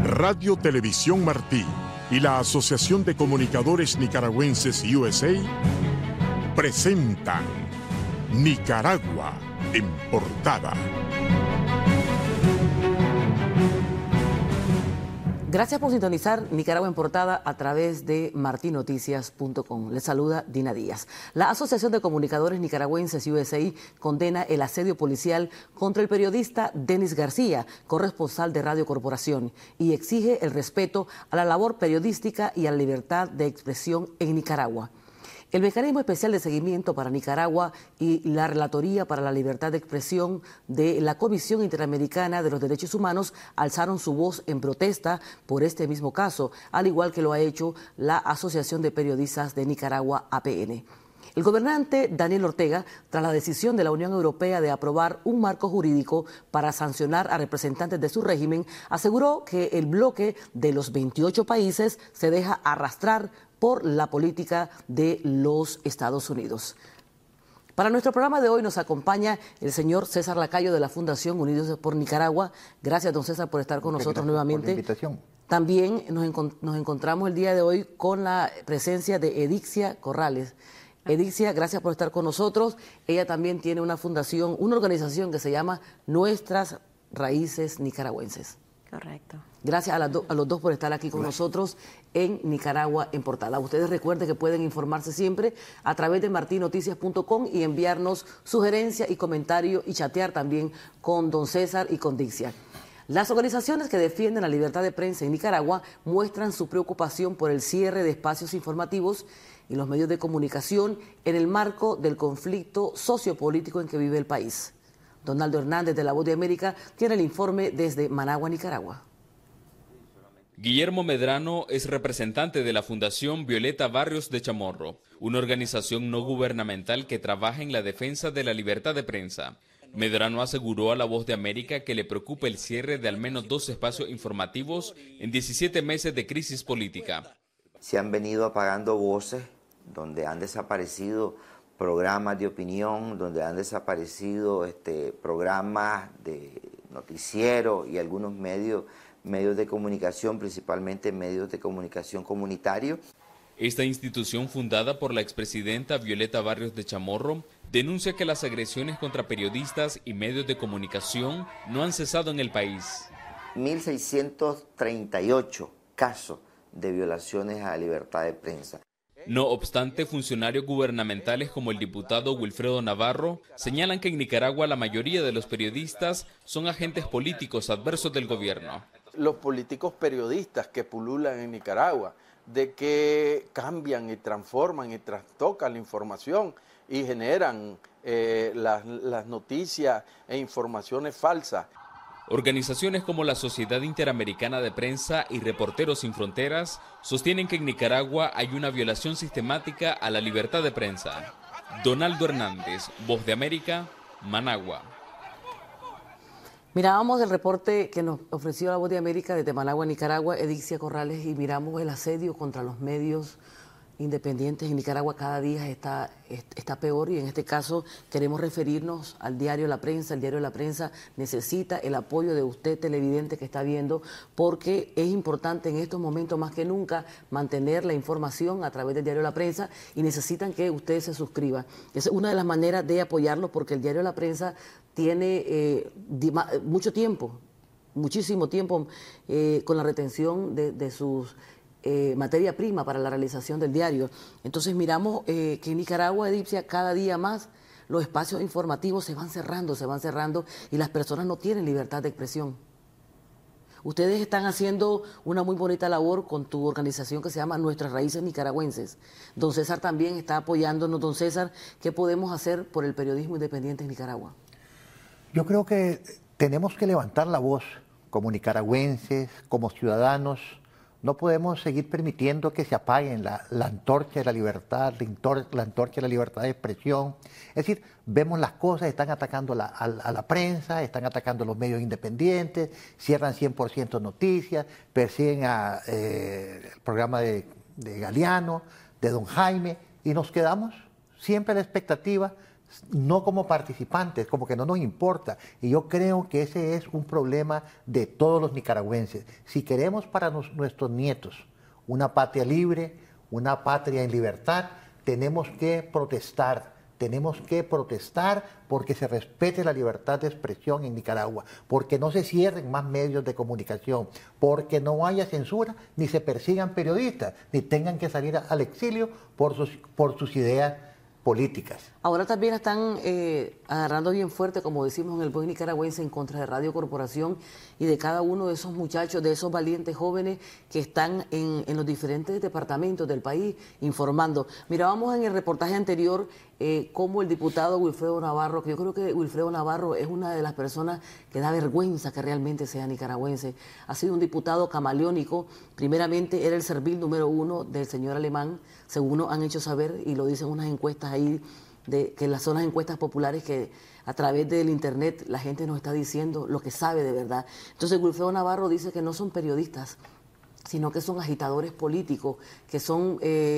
Radio Televisión Martí y la Asociación de Comunicadores Nicaragüenses USA presentan Nicaragua en Portada. Gracias por sintonizar Nicaragua en Portada a través de martinoticias.com. Les saluda Dina Díaz. La Asociación de Comunicadores Nicaragüenses USA condena el asedio policial contra el periodista Denis García, corresponsal de Radio Corporación, y exige el respeto a la labor periodística y a la libertad de expresión en Nicaragua. El Mecanismo Especial de Seguimiento para Nicaragua y la Relatoría para la Libertad de Expresión de la Comisión Interamericana de los Derechos Humanos alzaron su voz en protesta por este mismo caso, al igual que lo ha hecho la Asociación de Periodistas de Nicaragua, APN. El gobernante Daniel Ortega, tras la decisión de la Unión Europea de aprobar un marco jurídico para sancionar a representantes de su régimen, aseguró que el bloque de los 28 países se deja arrastrar por la política de los Estados Unidos. Para nuestro programa de hoy nos acompaña el señor César Lacayo de la Fundación Unidos por Nicaragua. Gracias, don César, por estar con nosotros nuevamente. Por la invitación. También nos encontramos el día de hoy con la presencia de Edixia Corrales. Edixia, gracias por estar con nosotros. Ella también tiene una fundación, una organización que se llama Nuestras Raíces Nicaragüenses. Correcto. Gracias a los dos por estar aquí con nosotros en Nicaragua en Portada. Ustedes recuerden que pueden informarse siempre a través de martinoticias.com y enviarnos sugerencias y comentarios y chatear también con don César y con Dixia. Las organizaciones que defienden la libertad de prensa en Nicaragua muestran su preocupación por el cierre de espacios informativos y los medios de comunicación en el marco del conflicto sociopolítico en que vive el país. Donaldo Hernández, de La Voz de América, tiene el informe desde Managua, Nicaragua. Guillermo Medrano es representante de la Fundación Violeta Barrios de Chamorro, una organización no gubernamental que trabaja en la defensa de la libertad de prensa. Medrano aseguró a La Voz de América que le preocupa el cierre de al menos 2 espacios informativos en 17 meses de crisis política. Se han venido apagando voces donde han desaparecido programas de opinión, donde han desaparecido programas de noticiero y algunos medios de comunicación, principalmente medios de comunicación comunitarios. Esta institución, fundada por la expresidenta Violeta Barrios de Chamorro, denuncia que las agresiones contra periodistas y medios de comunicación no han cesado en el país. 1.638 casos de violaciones a la libertad de prensa. No obstante, funcionarios gubernamentales como el diputado Wilfredo Navarro señalan que en Nicaragua la mayoría de los periodistas son agentes políticos adversos del gobierno. Los políticos periodistas que pululan en Nicaragua, de que cambian y transforman y trastocan la información y generan las noticias e informaciones falsas. Organizaciones como la Sociedad Interamericana de Prensa y Reporteros Sin Fronteras sostienen que en Nicaragua hay una violación sistemática a la libertad de prensa. Donaldo Hernández, Voz de América, Managua. Mirábamos el reporte que nos ofreció La Voz de América desde Managua, Nicaragua, Edixia Corrales, y miramos el asedio contra los medios independientes en Nicaragua. Cada día está peor, y en este caso queremos referirnos al diario La Prensa. El diario La Prensa necesita el apoyo de usted, televidente, que está viendo, porque es importante en estos momentos más que nunca mantener la información a través del diario La Prensa, y necesitan que usted se suscriba. Esa es una de las maneras de apoyarlo, porque el diario La Prensa tiene mucho tiempo, muchísimo tiempo con la retención de sus materia prima para la realización del diario. Entonces miramos que en Nicaragua, Edixia, cada día más los espacios informativos se van cerrando y las personas no tienen libertad de expresión. Ustedes están haciendo una muy bonita labor con tu organización que se llama Nuestras Raíces Nicaragüenses. Don César también está apoyándonos. Don César, ¿qué podemos hacer por el periodismo independiente en Nicaragua? Yo creo que tenemos que levantar la voz como nicaragüenses, como ciudadanos. No podemos seguir permitiendo que se apaguen la antorcha de la libertad, la antorcha de la libertad de expresión. Es decir, vemos las cosas, están atacando a la prensa, están atacando a los medios independientes, cierran 100% noticias, persiguen el programa de Galeano, de don Jaime, y nos quedamos siempre a la expectativa, no como participantes, como que no nos importa. Y yo creo que ese es un problema de todos los nicaragüenses. Si queremos para nuestros nietos una patria libre, una patria en libertad, tenemos que protestar. Tenemos que protestar porque se respete la libertad de expresión en Nicaragua, porque no se cierren más medios de comunicación, porque no haya censura, ni se persigan periodistas, ni tengan que salir al exilio por sus ideas políticas. Ahora también están agarrando bien fuerte, como decimos en el buen nicaragüense, en contra de Radio Corporación y de cada uno de esos muchachos, de esos valientes jóvenes que están en los diferentes departamentos del país informando. Mirábamos en el reportaje anterior cómo el diputado Wilfredo Navarro, que yo creo que Wilfredo Navarro es una de las personas que da vergüenza que realmente sea nicaragüense. Ha sido un diputado camaleónico. Primeramente era el servil número 1 del señor Alemán, según nos han hecho saber, y lo dicen unas encuestas ahí, que las son las encuestas populares que a través del internet la gente nos está diciendo lo que sabe de verdad. Entonces Wilfredo Navarro dice que no son periodistas, sino que son agitadores políticos, que son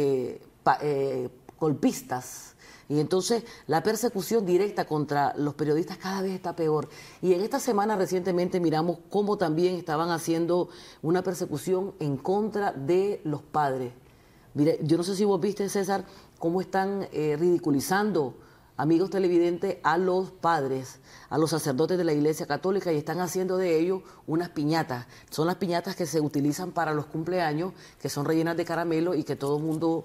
golpistas. Y entonces la persecución directa contra los periodistas cada vez está peor. Y en esta semana recientemente miramos cómo también estaban haciendo una persecución en contra de los padres. Mire, yo no sé si vos viste, César, cómo están ridiculizando, amigos televidentes, a los padres, a los sacerdotes de la Iglesia Católica, y están haciendo de ellos unas piñatas. Son las piñatas que se utilizan para los cumpleaños, que son rellenas de caramelo y que todo el mundo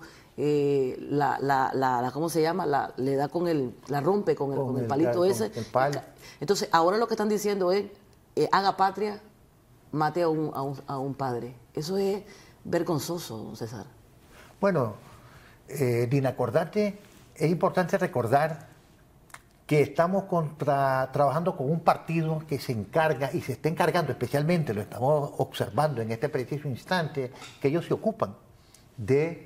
¿cómo se llama? Le da la rompe con el palito ese. Con el palo. Entonces, ahora lo que están diciendo es, haga patria, mate a un padre. Eso es vergonzoso, César. Bueno, Dina, es importante recordar que estamos trabajando con un partido que se encarga, y se está encargando especialmente, lo estamos observando en este preciso instante, que ellos se ocupan de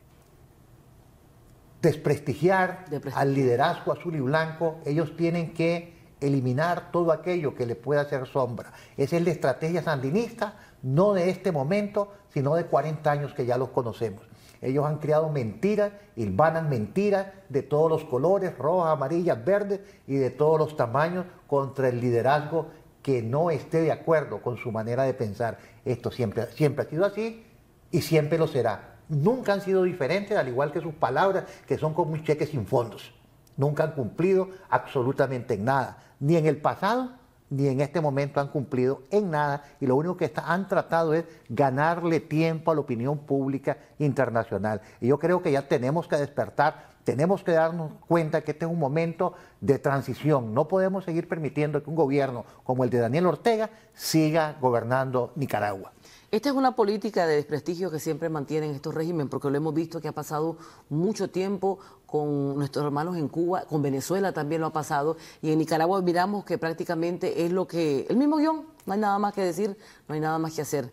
desprestigiar al liderazgo azul y blanco. Ellos tienen que eliminar todo aquello que le pueda hacer sombra. Esa es la estrategia sandinista, no de este momento, sino de 40 años que ya los conocemos. Ellos han creado mentiras, hilvanan mentiras de todos los colores, rojas, amarillas, verdes y de todos los tamaños contra el liderazgo que no esté de acuerdo con su manera de pensar. Esto siempre ha sido así y siempre lo será. Nunca han sido diferentes, al igual que sus palabras, que son como un cheque sin fondos. Nunca han cumplido absolutamente en nada, ni en el pasado, ni en este momento han cumplido en nada, y lo único que han tratado es ganarle tiempo a la opinión pública internacional. Y yo creo que ya tenemos que despertar, tenemos que darnos cuenta que este es un momento de transición. No podemos seguir permitiendo que un gobierno como el de Daniel Ortega siga gobernando Nicaragua. Esta es una política de desprestigio que siempre mantienen estos regímenes, porque lo hemos visto que ha pasado mucho tiempo con nuestros hermanos en Cuba, con Venezuela también lo ha pasado, y en Nicaragua miramos que prácticamente es el mismo guión, no hay nada más que decir, no hay nada más que hacer.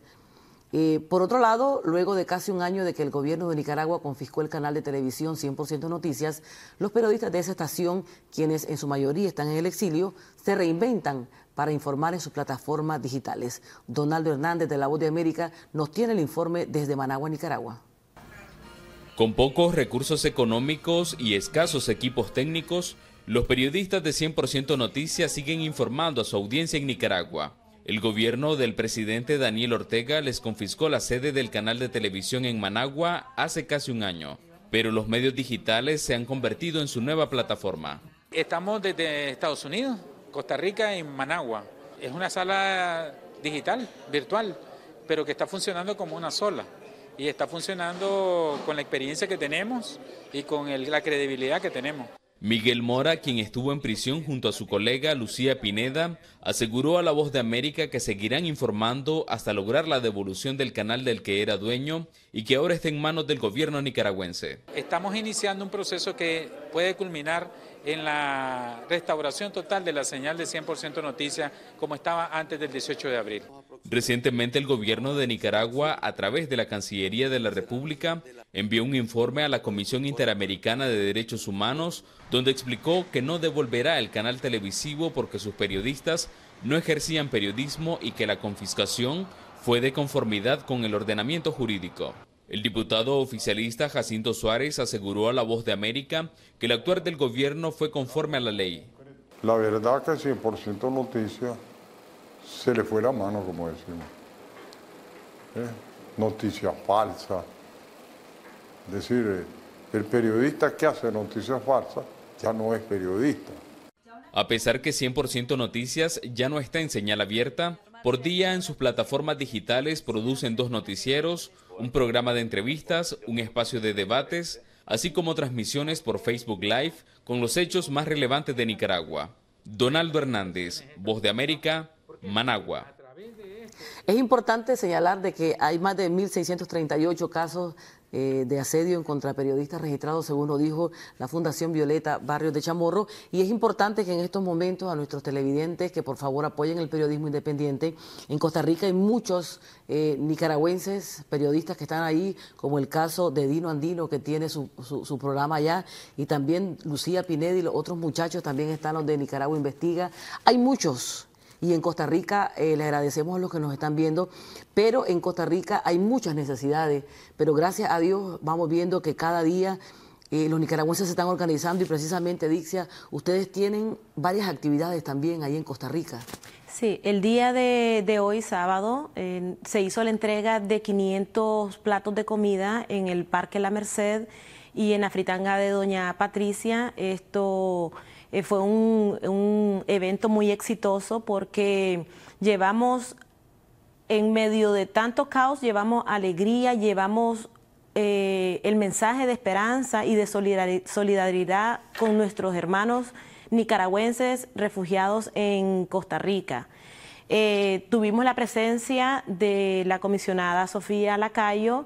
Por otro lado, luego de casi un año de que el gobierno de Nicaragua confiscó el canal de televisión 100% Noticias, los periodistas de esa estación, quienes en su mayoría están en el exilio, se reinventan para informar en sus plataformas digitales. Donaldo Hernández, de La Voz de América, nos tiene el informe desde Managua, Nicaragua. Con pocos recursos económicos y escasos equipos técnicos, los periodistas de 100% Noticias siguen informando a su audiencia en Nicaragua. El gobierno del presidente Daniel Ortega les confiscó la sede del canal de televisión en Managua hace casi un año, pero los medios digitales se han convertido en su nueva plataforma. Estamos desde Estados Unidos, Costa Rica y Managua. Es una sala digital, virtual, pero que está funcionando como una sola. Y está funcionando con la experiencia que tenemos y con la credibilidad que tenemos. Miguel Mora, quien estuvo en prisión junto a su colega Lucía Pineda, aseguró a La Voz de América que seguirán informando hasta lograr la devolución del canal del que era dueño y que ahora está en manos del gobierno nicaragüense. Estamos iniciando un proceso que puede culminar en la restauración total de la señal de 100% Noticias como estaba antes del 18 de abril. Recientemente el gobierno de Nicaragua, a través de la Cancillería de la República, envió un informe a la Comisión Interamericana de Derechos Humanos, donde explicó que no devolverá el canal televisivo porque sus periodistas no ejercían periodismo y que la confiscación fue de conformidad con el ordenamiento jurídico. El diputado oficialista Jacinto Suárez aseguró a La Voz de América que el actuar del gobierno fue conforme a la ley. La verdad que 100% noticia se le fue la mano, como decimos. Noticia falsa. Es decir, el periodista que hace noticias falsas ya no es periodista. A pesar que 100% Noticias ya no está en señal abierta, por día en sus plataformas digitales producen 2 noticieros, un programa de entrevistas, un espacio de debates, así como transmisiones por Facebook Live con los hechos más relevantes de Nicaragua. Donaldo Hernández, Voz de América, Managua. Es importante señalar de que hay más de 1.638 casos de asedio en contra periodistas registrados, según lo dijo la Fundación Violeta Barrios de Chamorro, y es importante que en estos momentos a nuestros televidentes que por favor apoyen el periodismo independiente. En Costa Rica hay muchos nicaragüenses periodistas que están ahí, como el caso de Dino Andino, que tiene su programa allá, y también Lucía Pineda y los otros muchachos, también están los de Nicaragua Investiga. Hay muchos. Y en Costa Rica les agradecemos a los que nos están viendo, pero en Costa Rica hay muchas necesidades, pero gracias a Dios vamos viendo que cada día los nicaragüenses se están organizando y precisamente, Dixia, ustedes tienen varias actividades también ahí en Costa Rica. Sí, el día de hoy, sábado, se hizo la entrega de 500 platos de comida en el Parque La Merced y en la fritanga de Doña Patricia. Esto fue un evento muy exitoso porque llevamos, en medio de tanto caos, llevamos alegría, llevamos el mensaje de esperanza y de solidaridad con nuestros hermanos nicaragüenses refugiados en Costa Rica. Tuvimos la presencia de la comisionada Sofía Lacayo.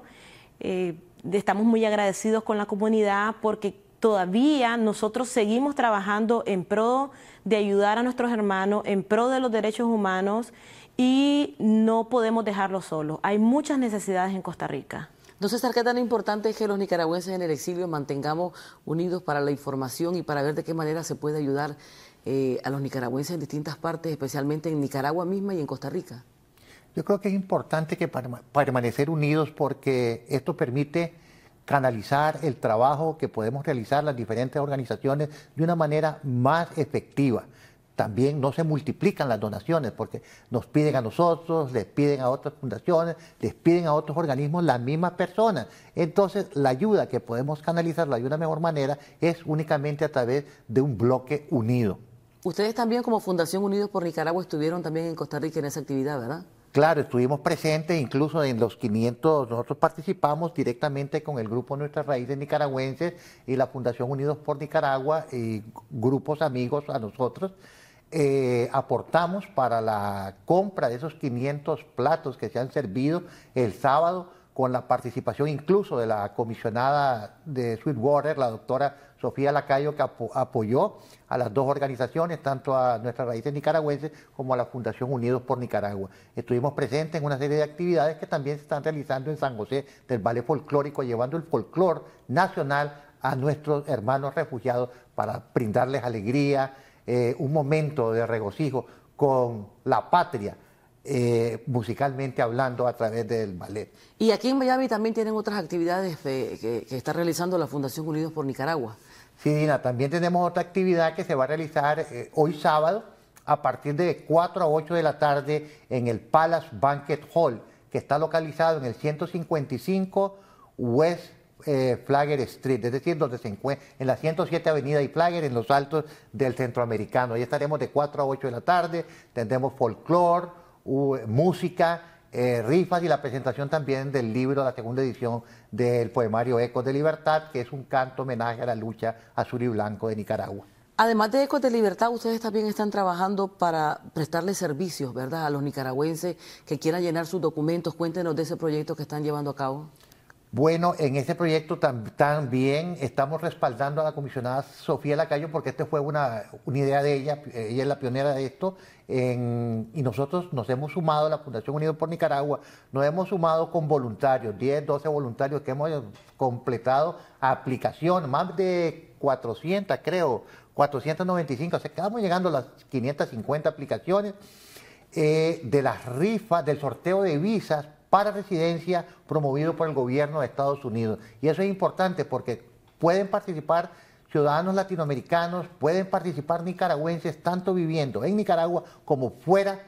Estamos muy agradecidos con la comunidad porque todavía nosotros seguimos trabajando en pro de ayudar a nuestros hermanos, en pro de los derechos humanos, y no podemos dejarlos solos. Hay muchas necesidades en Costa Rica. Entonces, ¿qué tan importante es que los nicaragüenses en el exilio mantengamos unidos para la información y para ver de qué manera se puede ayudar a los nicaragüenses en distintas partes, especialmente en Nicaragua misma y en Costa Rica? Yo creo que es importante que permanecer unidos porque esto permite canalizar el trabajo que podemos realizar las diferentes organizaciones de una manera más efectiva. También no se multiplican las donaciones porque nos piden a nosotros, les piden a otras fundaciones, les piden a otros organismos las mismas personas. Entonces, la ayuda que podemos canalizarla de una mejor manera es únicamente a través de un bloque unido. Ustedes también como Fundación Unidos por Nicaragua estuvieron también en Costa Rica en esa actividad, ¿verdad? Claro, estuvimos presentes, incluso en los 500, nosotros participamos directamente con el Grupo Nuestras Raíces Nicaragüenses y la Fundación Unidos por Nicaragua y grupos amigos a nosotros. Aportamos para la compra de esos 500 platos que se han servido el sábado, con la participación incluso de la comisionada de Sweetwater, la doctora Sofía Lacayo, que apoyó a las 2 organizaciones, tanto a Nuestras Raíces Nicaragüenses como a la Fundación Unidos por Nicaragua. Estuvimos presentes en una serie de actividades que también se están realizando en San José del Valle Folclórico, llevando el folclor nacional a nuestros hermanos refugiados para brindarles alegría, un momento de regocijo con la patria, musicalmente hablando a través del ballet. Y aquí en Miami también tienen otras actividades que está realizando la Fundación Unidos por Nicaragua. Sí, Dina, también tenemos otra actividad que se va a realizar hoy sábado a partir de 4 a 8 de la tarde en el Palace Banquet Hall, que está localizado en el 155 West Flagler Street, es decir, donde se encuentra en la 107 Avenida y Flagler, en los altos del Centroamericano. Ahí estaremos de 4 a 8 de la tarde, tendremos folclore, música, rifas y la presentación también del libro, la segunda edición del poemario Ecos de Libertad, que es un canto homenaje a la lucha azul y blanco de Nicaragua. Además de Ecos de Libertad, ustedes también están trabajando para prestarles servicios, ¿verdad?, a los nicaragüenses que quieran llenar sus documentos. Cuéntenos de ese proyecto que están llevando a cabo. Bueno, en ese proyecto también estamos respaldando a la comisionada Sofía Lacayo porque esta fue una idea de ella es la pionera de esto, y nosotros nos hemos sumado, la Fundación Unidos por Nicaragua, nos hemos sumado con voluntarios, 10, 12 voluntarios que hemos completado aplicación, más de 400 creo, 495, o sea, estamos llegando a las 550 aplicaciones de las rifas, del sorteo de visas para residencia promovido por el gobierno de Estados Unidos. Y eso es importante porque pueden participar ciudadanos latinoamericanos, pueden participar nicaragüenses, tanto viviendo en Nicaragua como fuera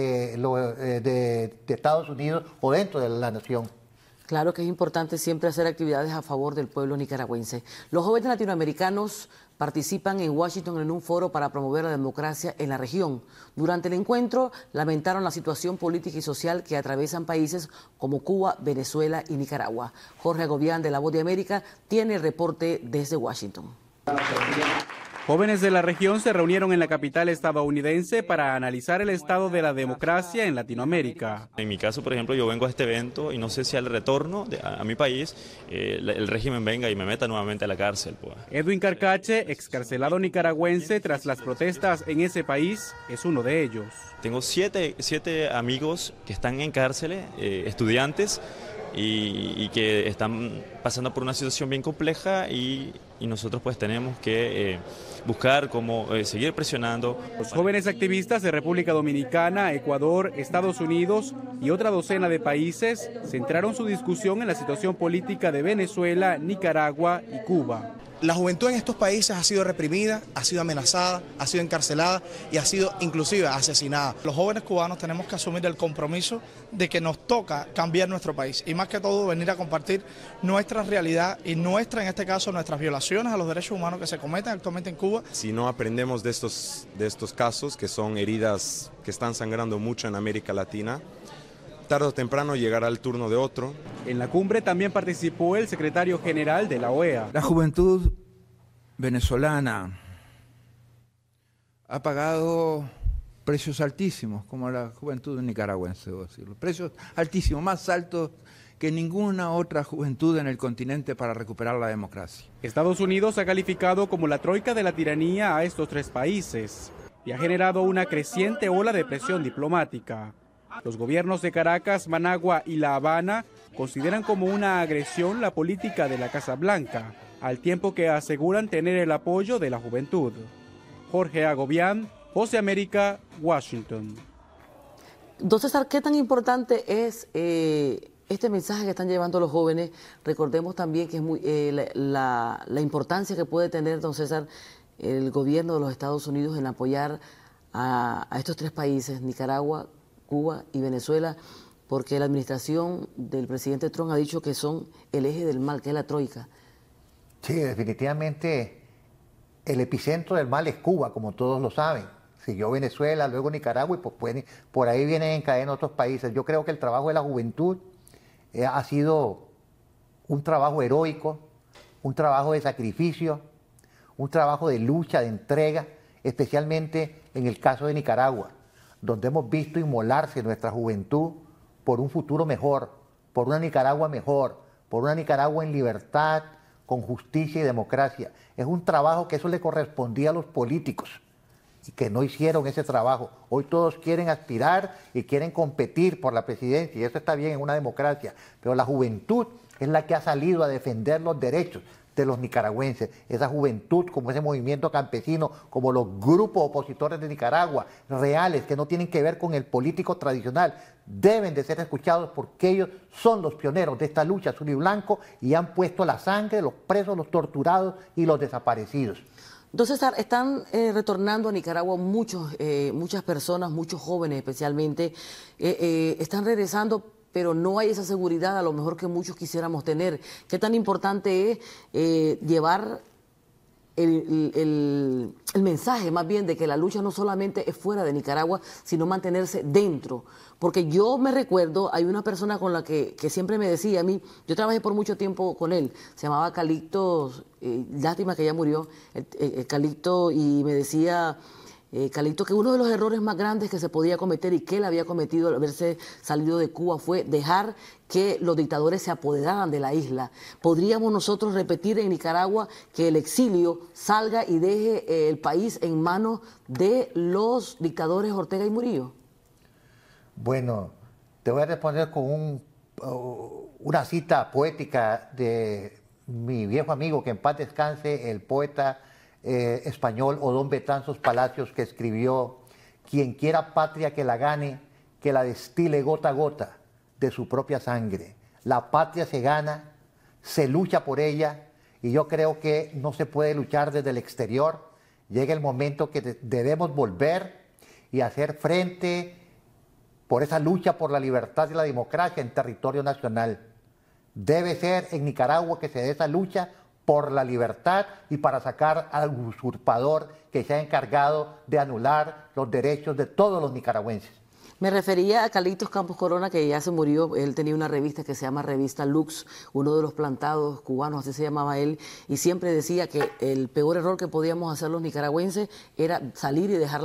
de Estados Unidos o dentro de la nación. Claro que es importante siempre hacer actividades a favor del pueblo nicaragüense. Los jóvenes latinoamericanos participan en Washington en un foro para promover la democracia en la región. Durante el encuentro lamentaron la situación política y social que atraviesan países como Cuba, Venezuela y Nicaragua. Jorge Agobián, de La Voz de América, tiene el reporte desde Washington. Jóvenes de la región se reunieron en la capital estadounidense para analizar el estado de la democracia en Latinoamérica. En mi caso, por ejemplo, yo vengo a este evento y no sé si al retorno a mi país el régimen venga y me meta nuevamente a la cárcel. Pues. Edwin Carcache, excarcelado nicaragüense tras las protestas en ese país, es uno de ellos. Tengo siete amigos que están en cárceles, estudiantes, y que están pasando por una situación bien compleja y nosotros pues tenemos que buscar cómo seguir presionando. Los jóvenes activistas de República Dominicana, Ecuador, Estados Unidos y otra docena de países centraron su discusión en la situación política de Venezuela, Nicaragua y Cuba. La juventud en estos países ha sido reprimida, ha sido amenazada, ha sido encarcelada y ha sido inclusive asesinada. Los jóvenes cubanos tenemos que asumir el compromiso de que nos toca cambiar nuestro país y más que todo venir a compartir nuestra realidad y en este caso, nuestras violaciones a los derechos humanos que se cometen actualmente en Cuba. Si no aprendemos de estos casos, que son heridas que están sangrando mucho en América Latina, tarde o temprano llegará el turno de otro. En la cumbre también participó el secretario general de la OEA. La juventud venezolana ha pagado precios altísimos, como la juventud nicaragüense, debo decirlo. Precios altísimos, más altos que ninguna otra juventud en el continente para recuperar la democracia. Estados Unidos ha calificado como la troika de la tiranía a estos tres países y ha generado una creciente ola de presión diplomática. Los gobiernos de Caracas, Managua y La Habana consideran como una agresión la política de la Casa Blanca, al tiempo que aseguran tener el apoyo de la juventud. Jorge Agobián, Voz de América, Washington. Don César, ¿qué tan importante es este mensaje que están llevando los jóvenes? Recordemos también que es muy, la importancia que puede tener, don César, el gobierno de los Estados Unidos en apoyar a estos tres países, Nicaragua, Cuba y Venezuela, porque la administración del presidente Trump ha dicho que son el eje del mal, que es la troika. Sí, definitivamente el epicentro del mal es Cuba, como todos lo saben. Siguió Venezuela, luego Nicaragua y pues por ahí vienen en cadena otros países. Yo creo que el trabajo de la juventud ha sido un trabajo heroico, un trabajo de sacrificio, un trabajo de lucha, de entrega, especialmente en el caso de Nicaragua, donde hemos visto inmolarse nuestra juventud por un futuro mejor, por una Nicaragua mejor, por una Nicaragua en libertad, con justicia y democracia. Es un trabajo que eso le correspondía a los políticos y que no hicieron ese trabajo. Hoy todos quieren aspirar y quieren competir por la presidencia y eso está bien en una democracia, pero la juventud es la que ha salido a defender los derechos de los nicaragüenses, esa juventud, como ese movimiento campesino, como los grupos opositores de Nicaragua, reales, que no tienen que ver con el político tradicional, deben de ser escuchados porque ellos son los pioneros de esta lucha azul y blanco y han puesto la sangre de los presos, los torturados y los desaparecidos. Entonces, están retornando a Nicaragua muchas personas, muchos jóvenes especialmente, están regresando, pero no hay esa seguridad a lo mejor que muchos quisiéramos tener. ¿Qué tan importante es llevar el mensaje más bien de que la lucha no solamente es fuera de Nicaragua, sino mantenerse dentro? Porque yo me recuerdo, hay una persona con la que siempre me decía a mí, yo trabajé por mucho tiempo con él, se llamaba Calixto, lástima que ya murió, Calixto, y me decía... Calixto, que uno de los errores más grandes que se podía cometer y que él había cometido al haberse salido de Cuba fue dejar que los dictadores se apoderaran de la isla. ¿Podríamos nosotros repetir en Nicaragua que el exilio salga y deje el país en manos de los dictadores Ortega y Murillo? Bueno, te voy a responder con una cita poética de mi viejo amigo, que en paz descanse, el poeta español Odón Betanzos Palacios, que escribió: quien quiera patria que la gane, que la destile gota a gota, de su propia sangre. La patria se gana, se lucha por ella, y yo creo que no se puede luchar desde el exterior. Llega el momento que debemos volver y hacer frente por esa lucha por la libertad y la democracia en territorio nacional. Debe ser en Nicaragua que se dé esa lucha por la libertad y para sacar al usurpador que se ha encargado de anular los derechos de todos los nicaragüenses. Me refería a Carlitos Campos Corona, que ya se murió. Él tenía una revista que se llama Revista Lux, uno de los plantados cubanos, así se llamaba él, y siempre decía que el peor error que podíamos hacer los nicaragüenses era salir y dejar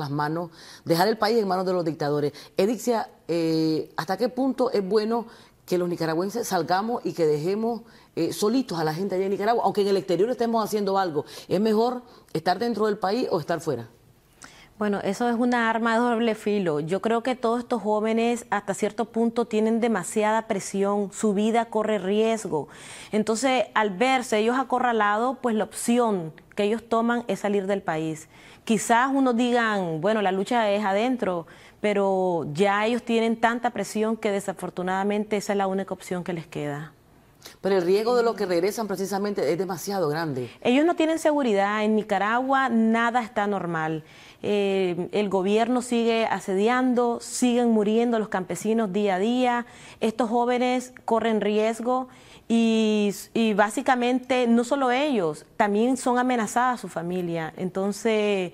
el país en manos de los dictadores. Edixia, ¿hasta qué punto es bueno que los nicaragüenses salgamos y que dejemos solitos a la gente allá en Nicaragua, aunque en el exterior estemos haciendo algo? ¿Es mejor estar dentro del país o estar fuera? Bueno, eso es una arma de doble filo. Yo creo que todos estos jóvenes hasta cierto punto tienen demasiada presión, su vida corre riesgo. Entonces, al verse ellos acorralados, pues la opción que ellos toman es salir del país. Quizás unos digan, bueno, la lucha es adentro, pero ya ellos tienen tanta presión que desafortunadamente esa es la única opción que les queda. Pero el riesgo de los que regresan precisamente es demasiado grande. Ellos no tienen seguridad. En Nicaragua nada está normal. El gobierno sigue asediando, siguen muriendo los campesinos día a día. Estos jóvenes corren riesgo y básicamente no solo ellos, también son amenazadas su familia. Entonces,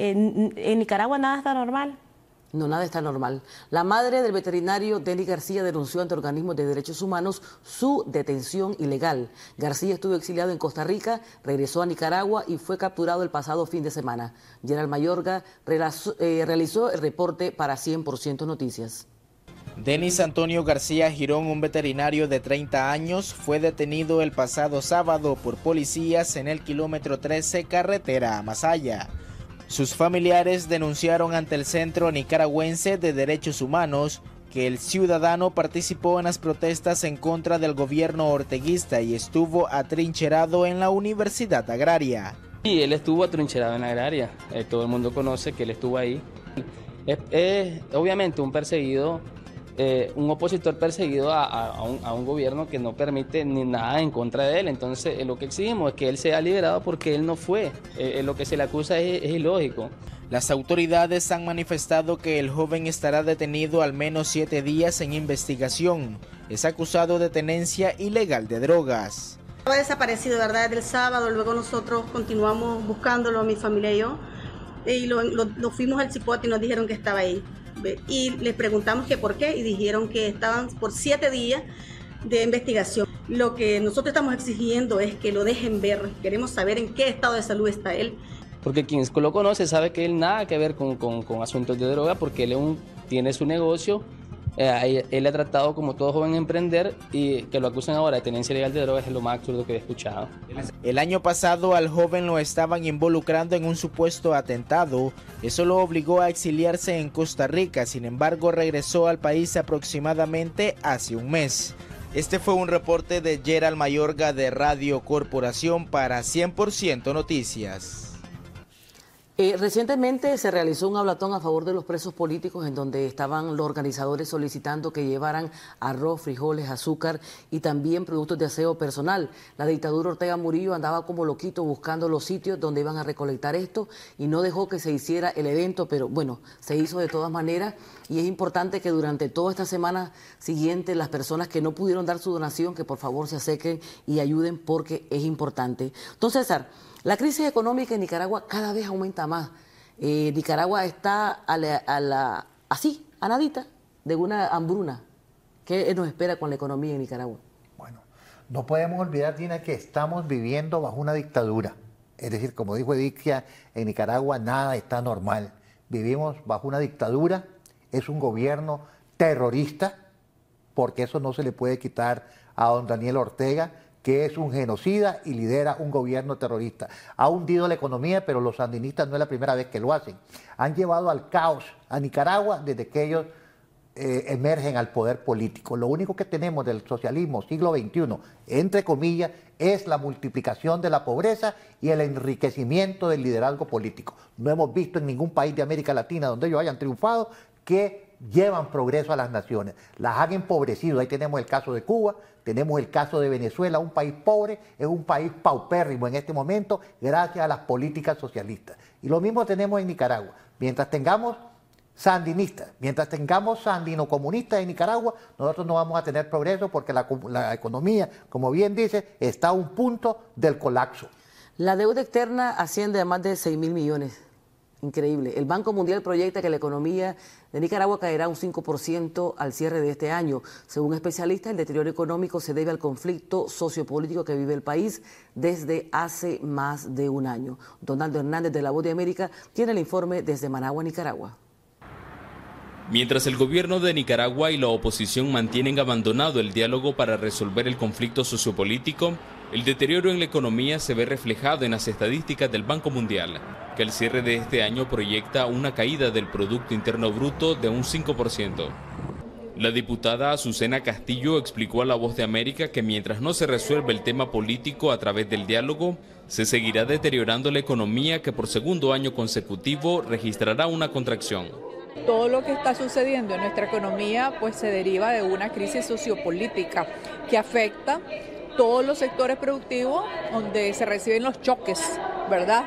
en Nicaragua nada está normal. No, nada está normal. La madre del veterinario Denny García denunció ante organismos de derechos humanos su detención ilegal. García estuvo exiliado en Costa Rica, regresó a Nicaragua y fue capturado el pasado fin de semana. Gerald Mayorga realizó el reporte para 100% Noticias. Denis Antonio García Girón, un veterinario de 30 años, fue detenido el pasado sábado por policías en el kilómetro 13, carretera a Masaya. Sus familiares denunciaron ante el Centro Nicaragüense de Derechos Humanos que el ciudadano participó en las protestas en contra del gobierno orteguista y estuvo atrincherado en la Universidad Agraria. Sí, él estuvo atrincherado en la Agraria, todo el mundo conoce que él estuvo ahí. Es obviamente un perseguido, un opositor perseguido a un gobierno que no permite ni nada en contra de él. Entonces lo que exigimos es que él sea liberado porque él no fue. Lo que se le acusa es ilógico. Las autoridades han manifestado que el joven estará detenido al menos 7 días en investigación. Es acusado de tenencia ilegal de drogas. Estaba desaparecido, ¿verdad? Desde el sábado, luego nosotros continuamos buscándolo, mi familia y yo, y lo fuimos al cipote y nos dijeron que estaba ahí. Y les preguntamos que por qué y dijeron que estaban por 7 días de investigación. Lo que nosotros estamos exigiendo es que lo dejen ver, queremos saber en qué estado de salud está él. Porque quien lo conoce sabe que él nada que ver con asuntos de droga, porque él tiene su negocio, él ha tratado como todo joven a emprender, y que lo acusen ahora de tenencia ilegal de drogas es lo más absurdo que he escuchado. El año pasado al joven lo estaban involucrando en un supuesto atentado. Eso lo obligó a exiliarse en Costa Rica, sin embargo regresó al país aproximadamente hace un mes. Este fue un reporte de Gerald Mayorga de Radio Corporación para 100% Noticias. Recientemente se realizó un hablatón a favor de los presos políticos en donde estaban los organizadores solicitando que llevaran arroz, frijoles, azúcar y también productos de aseo personal. La dictadura Ortega Murillo andaba como loquito buscando los sitios donde iban a recolectar esto y no dejó que se hiciera el evento, pero bueno, se hizo de todas maneras y es importante que durante toda esta semana siguiente las personas que no pudieron dar su donación, que por favor se acerquen y ayuden porque es importante. Entonces, César, la crisis económica en Nicaragua cada vez aumenta más. Nicaragua está así, a nadita, de una hambruna. ¿Qué nos espera con la economía en Nicaragua? Bueno, no podemos olvidar, Dina, que estamos viviendo bajo una dictadura. Es decir, como dijo Edixia, en Nicaragua nada está normal. Vivimos bajo una dictadura, es un gobierno terrorista, porque eso no se le puede quitar a don Daniel Ortega, que es un genocida y lidera un gobierno terrorista. Ha hundido la economía, pero los sandinistas no es la primera vez que lo hacen. Han llevado al caos a Nicaragua desde que ellos emergen al poder político. Lo único que tenemos del socialismo siglo XXI, entre comillas, es la multiplicación de la pobreza y el enriquecimiento del liderazgo político. No hemos visto en ningún país de América Latina donde ellos hayan triunfado que llevan progreso a las naciones, las han empobrecido. Ahí tenemos el caso de Cuba, tenemos el caso de Venezuela, un país pobre, es un país paupérrimo en este momento gracias a las políticas socialistas. Y lo mismo tenemos en Nicaragua. Mientras tengamos sandinistas, mientras tengamos sandino-comunistas en Nicaragua, nosotros no vamos a tener progreso porque la economía, como bien dice, está a un punto del colapso. La deuda externa asciende a más de 6.000 millones. Increíble. El Banco Mundial proyecta que la economía de Nicaragua caerá un 5% al cierre de este año. Según especialistas, el deterioro económico se debe al conflicto sociopolítico que vive el país desde hace más de un año. Donaldo Hernández, de La Voz de América, tiene el informe desde Managua, Nicaragua. Mientras el gobierno de Nicaragua y la oposición mantienen abandonado el diálogo para resolver el conflicto sociopolítico, el deterioro en la economía se ve reflejado en las estadísticas del Banco Mundial, que al cierre de este año proyecta una caída del Producto Interno Bruto de un 5%. La diputada Azucena Castillo explicó a La Voz de América que mientras no se resuelve el tema político a través del diálogo, se seguirá deteriorando la economía que por segundo año consecutivo registrará una contracción. Todo lo que está sucediendo en nuestra economía pues se deriva de una crisis sociopolítica que afecta todos los sectores productivos donde se reciben los choques, ¿verdad?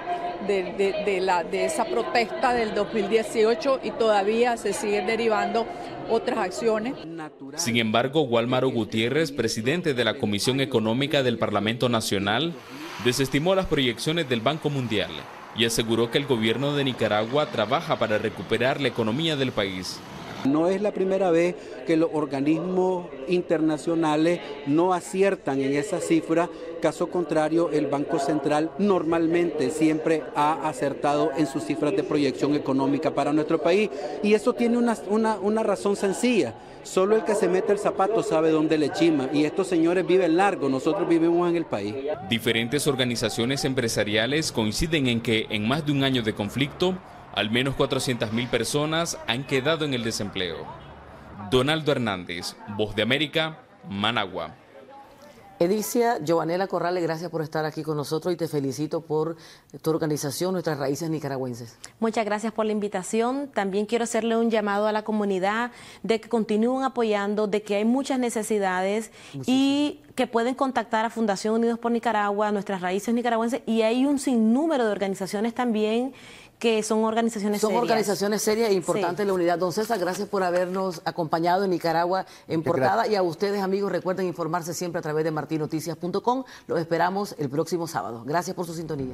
De esa protesta del 2018 y todavía se siguen derivando otras acciones. Sin embargo, Guálmaro Gutiérrez, presidente de la Comisión Económica del Parlamento Nacional, desestimó las proyecciones del Banco Mundial y aseguró que el gobierno de Nicaragua trabaja para recuperar la economía del país. No es la primera vez que los organismos internacionales no aciertan en esa cifra. Caso contrario, el Banco Central normalmente siempre ha acertado en sus cifras de proyección económica para nuestro país. Y eso tiene una razón sencilla. Solo el que se mete el zapato sabe dónde le chima. Y estos señores viven largo, nosotros vivimos en el país. Diferentes organizaciones empresariales coinciden en que en más de un año de conflicto, al menos 400.000 personas han quedado en el desempleo. Donaldo Hernández, Voz de América, Managua. Edicia Giovanela Corrales, gracias por estar aquí con nosotros y te felicito por tu organización, Nuestras Raíces Nicaragüenses. Muchas gracias por la invitación. También quiero hacerle un llamado a la comunidad de que continúen apoyando, de que hay muchas necesidades y que pueden contactar a Fundación Unidos por Nicaragua, Nuestras Raíces Nicaragüenses, y hay un sinnúmero de organizaciones también que son organizaciones serias. Son organizaciones serias e importantes, sí. La unidad. Don César, gracias por habernos acompañado en Nicaragua en Portada. Y a ustedes, amigos, recuerden informarse siempre a través de martinoticias.com. Los esperamos el próximo sábado. Gracias por su sintonía.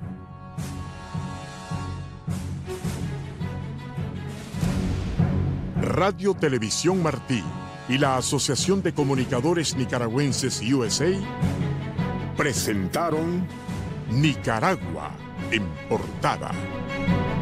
Radio Televisión Martí y la Asociación de Comunicadores Nicaragüenses USA presentaron Nicaragua en Portada.